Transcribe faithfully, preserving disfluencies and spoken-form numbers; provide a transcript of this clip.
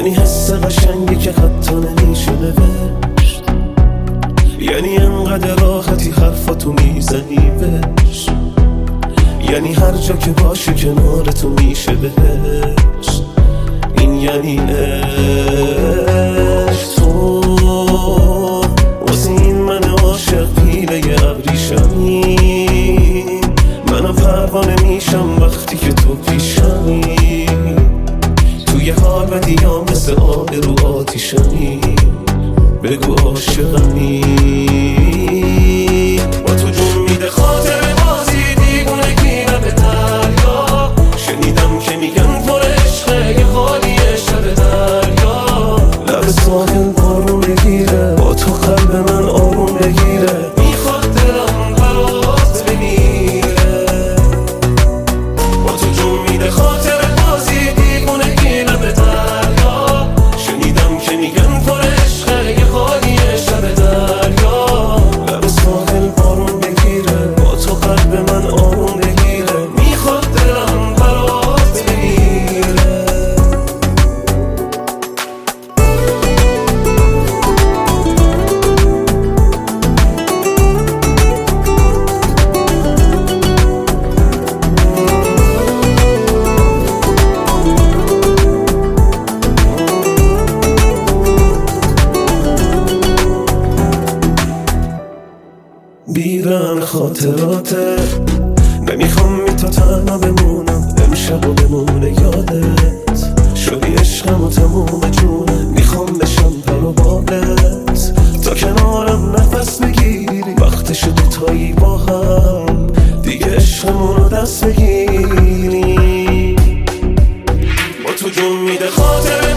یعنی حس قشنگی که حتی نمیشه نوشت، یعنی انقدر راحتی حرفاتو میزنی بهش، یعنی هر جا که باشه کنارتو میشه بهش. این یعنی عشق. تو واسه این من عاشق پیله ابریشمی، منو پروانه میشم وقتی که تو پیشمی، توی حال بدیام مثل آب رو آتیشمی، بگو عاشقمی. با تو جون میده خاطر بازی دیوونگی لب دریا، شنیدم که میگن پر عشقه یه خالیه شب دریا، لب ساحل بارون بگیره، با تو قلب من آروم بگیره، میخواد دلم برات بمیره. با تو جون میده خاطر بازی دیوونگی لب دریا، شنیدم که میگن پر عشقه یه خالیه شب دریا، لب ساحل بارون بگیره، با تو قلب من آروم بگیره، میخواد دلم برات بمیره. بیرن خاطراته، نمیخوام بی تو تنها بمونم، امشب و بمونه یادت، شدی عشقم و تموم جونم، میخوام بشم پر و بالت، تا کنارم نفس بگیری، وقتش دوتایی با هم دیگه عشقمون رو دست بگیری. با تو جون میده خاطر